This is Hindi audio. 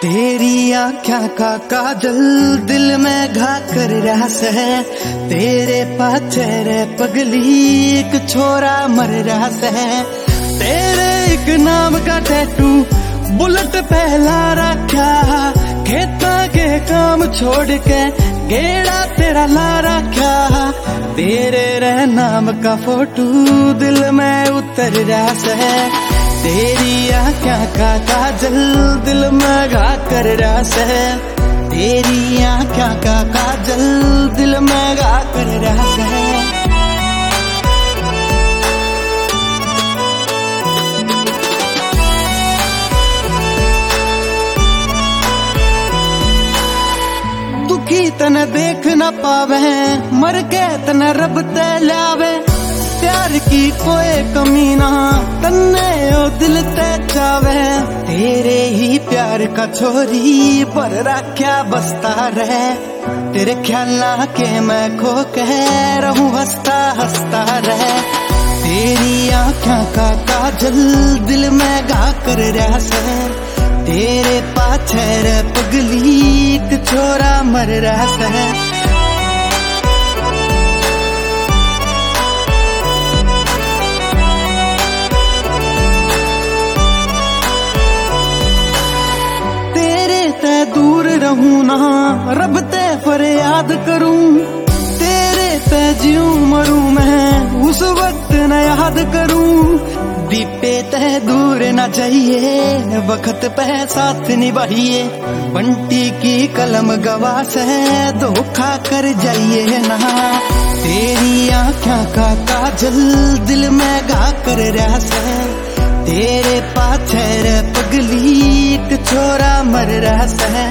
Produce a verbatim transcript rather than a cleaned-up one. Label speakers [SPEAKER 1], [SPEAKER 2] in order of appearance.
[SPEAKER 1] तेरी आँखों का काजल दिल में घा कर रहा है। तेरे पाछे रे पगली एक छोरा मर रहा है। तेरे एक नाम का टैटू बुलेट पहला रखा, खेता के काम छोड़ के गेड़ा तेरा ला रखा। तेरे रे नाम का फोटो दिल में उतर रहा है। तेरी आँखों का काजल दिल में घा कर रहा है। तेरी आँखों का काजल दिल में घा कर रहा है। दुखी तने देख न पावे, मर के तने रब ते लावे। प्यार की कोई कमी ना तन्ने ओ दिल ते चावे। तेरे ही प्यार का छोरी पर राख्या बसता रहे। तेरे ख्याला के मैं खो कह रहूं हंसता हंसता रहे। तेरी आँखों का काजल दिल में घा कर रहा है। तेरे पाछे रे पगली एक छोरा मर रहा है। दूर रहूं ना रब ते फरियाद करूं। तेरे पे जीऊं मरूं मैं उस वक्त न याद करूं। दीपे ते दूर न जाइए वक्त पे साथ निभाइए। बंटी की कलम गवास है धोखा कर जाइए ना। तेरी आँखों का काजल दिल में घा कर रहा है। तेरे पाछे रे पगली एक छोरा मर रहा है।